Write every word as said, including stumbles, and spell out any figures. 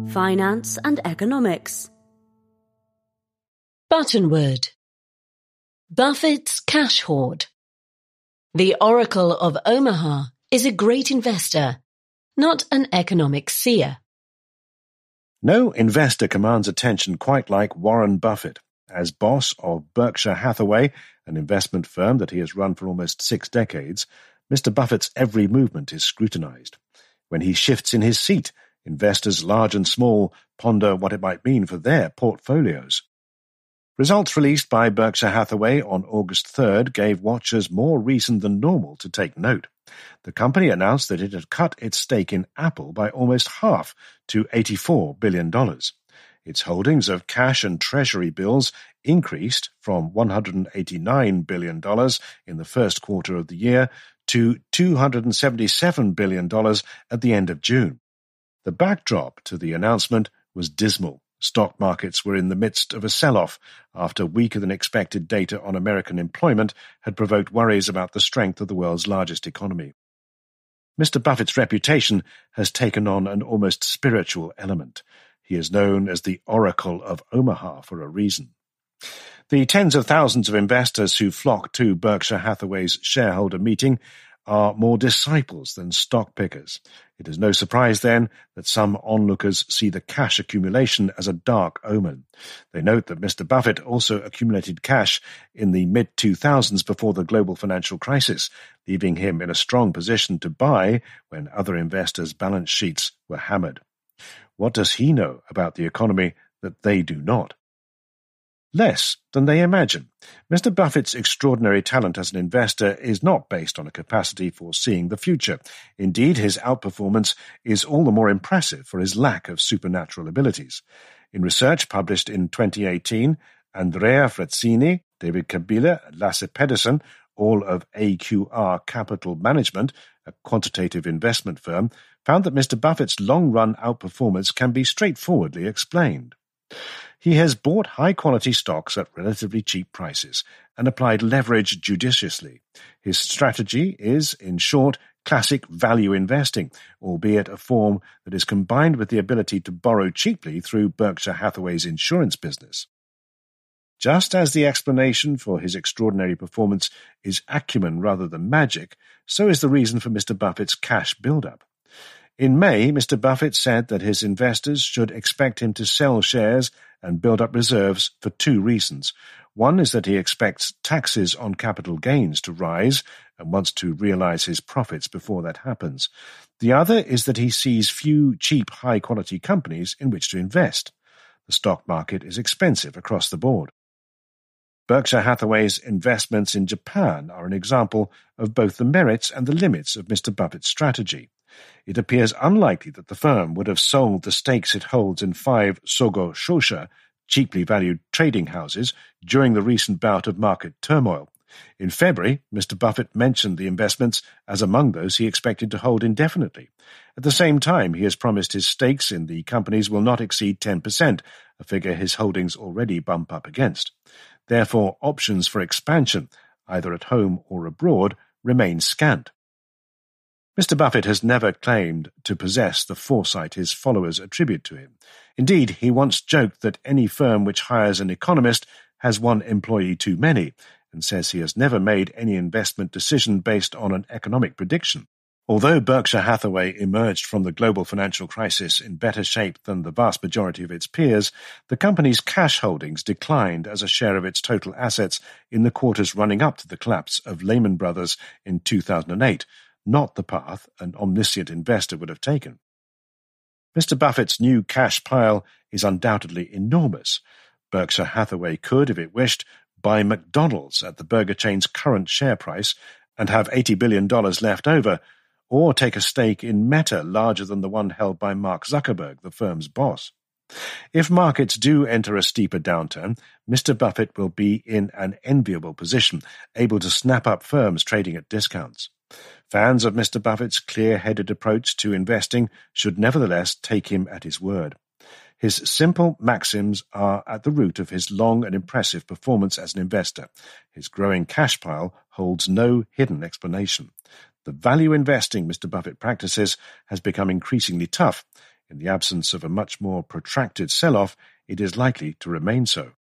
finance and economics. Buttonword. Buffett's cash hoard. The Oracle of Omaha is a great investor, not an economic seer. No investor commands attention quite like Warren Buffett. As boss of Berkshire Hathaway, an investment firm that he has run for almost six decades, Mister Buffett's every movement is scrutinized. When he shifts in his seat, investors large and small ponder what it might mean for their portfolios. Results released by Berkshire Hathaway on August third gave watchers more reason than normal to take note. The company announced that it had cut its stake in Apple by almost half to eighty-four billion dollars. Its holdings of cash and treasury bills increased from one hundred eighty-nine billion dollars in the first quarter of the year to two hundred seventy-seven billion dollars at the end of June. The backdrop to the announcement was dismal. Stock markets were in the midst of a sell-off after weaker-than-expected data on American employment had provoked worries about the strength of the world's largest economy. Mister Buffett's reputation has taken on an almost spiritual element. He is known as the Oracle of Omaha for a reason. The tens of thousands of investors who flock to Berkshire Hathaway's shareholder meeting are more disciples than stock pickers. It is no surprise, then, that some onlookers see the cash accumulation as a dark omen. They note that Mister Buffett also accumulated cash in the mid two thousands before the global financial crisis, leaving him in a strong position to buy when other investors' balance sheets were hammered. What does he know about the economy that they do not? Less than they imagine. Mister Buffett's extraordinary talent as an investor is not based on a capacity for seeing the future. Indeed, his outperformance is all the more impressive for his lack of supernatural abilities. In research published in twenty eighteen, Andrea Frazzini, David Kabila, and Lasse Pedersen, all of A Q R Capital Management, a quantitative investment firm, found that Mister Buffett's long-run outperformance can be straightforwardly explained. He has bought high-quality stocks at relatively cheap prices and applied leverage judiciously. His strategy is, in short, classic value investing, albeit a form that is combined with the ability to borrow cheaply through Berkshire Hathaway's insurance business. Just as the explanation for his extraordinary performance is acumen rather than magic, so is the reason for Mister Buffett's cash build-up. In May, Mister Buffett said that his investors should expect him to sell shares and build up reserves for two reasons. One is that he expects taxes on capital gains to rise and wants to realize his profits before that happens. The other is that he sees few cheap, high-quality companies in which to invest. The stock market is expensive across the board. Berkshire Hathaway's investments in Japan are an example of both the merits and the limits of Mister Buffett's strategy. It appears unlikely that the firm would have sold the stakes it holds in five Sogo Shosha, cheaply valued trading houses, during the recent bout of market turmoil. In February, Mister Buffett mentioned the investments as among those he expected to hold indefinitely. At the same time, he has promised his stakes in the companies will not exceed ten percent, a figure his holdings already bump up against. Therefore, options for expansion, either at home or abroad, remain scant. Mister Buffett has never claimed to possess the foresight his followers attribute to him. Indeed, he once joked that any firm which hires an economist has one employee too many, and says he has never made any investment decision based on an economic prediction. Although Berkshire Hathaway emerged from the global financial crisis in better shape than the vast majority of its peers, the company's cash holdings declined as a share of its total assets in the quarters running up to the collapse of Lehman Brothers in two thousand eight, not the path an omniscient investor would have taken. Mister Buffett's new cash pile is undoubtedly enormous. Berkshire Hathaway could, if it wished, buy McDonald's at the burger chain's current share price and have eighty billion dollars left over, or take a stake in Meta larger than the one held by Mark Zuckerberg, the firm's boss. If markets do enter a steeper downturn, Mister Buffett will be in an enviable position, able to snap up firms trading at discounts. Fans of Mister Buffett's clear-headed approach to investing should nevertheless take him at his word. His simple maxims are at the root of his long and impressive performance as an investor. His growing cash pile holds no hidden explanation. The value investing Mister Buffett practices has become increasingly tough. In the absence of a much more protracted sell-off, it is likely to remain so.